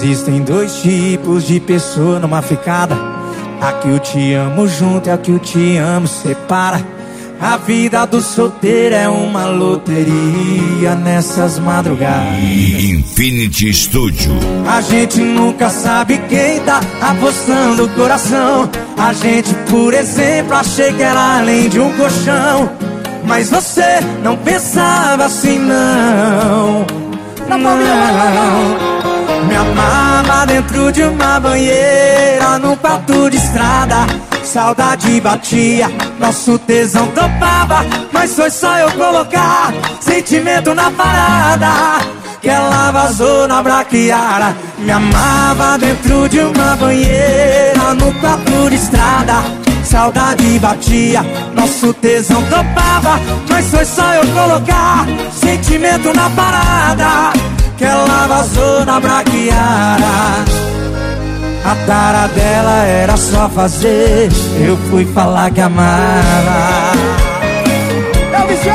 Existem dois tipos de pessoa numa ficada. A que o te amo junto e a que o te amo separa. A vida do solteiro é uma loteria nessas madrugadas. Infinity Studio. A gente nunca sabe quem tá apostando o coração. A gente, por exemplo, achei que era além de um colchão. Mas você não pensava assim, não. Não. Me amava dentro de uma banheira, num quarto de estrada. Saudade batia, nosso tesão topava. Mas foi só eu colocar sentimento na parada que ela vazou na braquiara. Me amava dentro de uma banheira, no quarto de estrada. Saudade batia, nosso tesão topava. Mas foi só eu colocar sentimento na parada que ela vazou na braquiara. A tara dela era só fazer, eu fui falar que amava. Eu me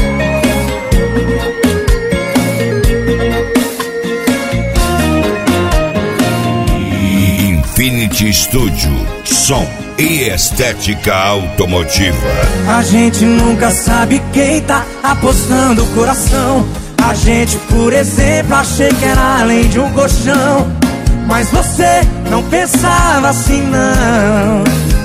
Infinity Studio, som e estética automotiva. A gente nunca sabe quem tá apostando o coração. A gente, por exemplo, achei que era além de um colchão. Mas você não pensava assim, não.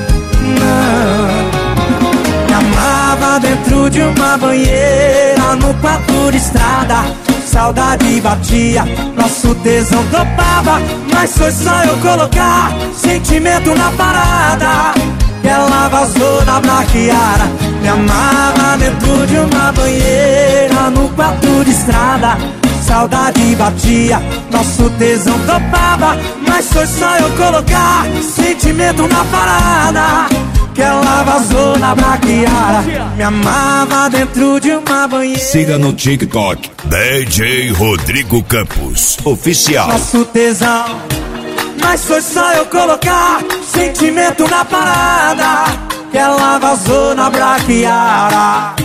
Me amava dentro de uma banheira, no quarto de estrada. Saudade batia, nosso tesão topava. Mas foi só eu colocar sentimento na parada que ela vazou na braquiara. Me amava dentro de uma banheira, no quarto de estrada. Saudade batia, nosso tesão topava. Mas foi só eu colocar sentimento na parada que ela vazou na braquiara. Me amava dentro de uma banheira. Siga no TikTok DJ Rodrigo Campos Oficial. Nosso tesão. Mas foi só eu colocar sentimento na parada que ela vazou na braquiara.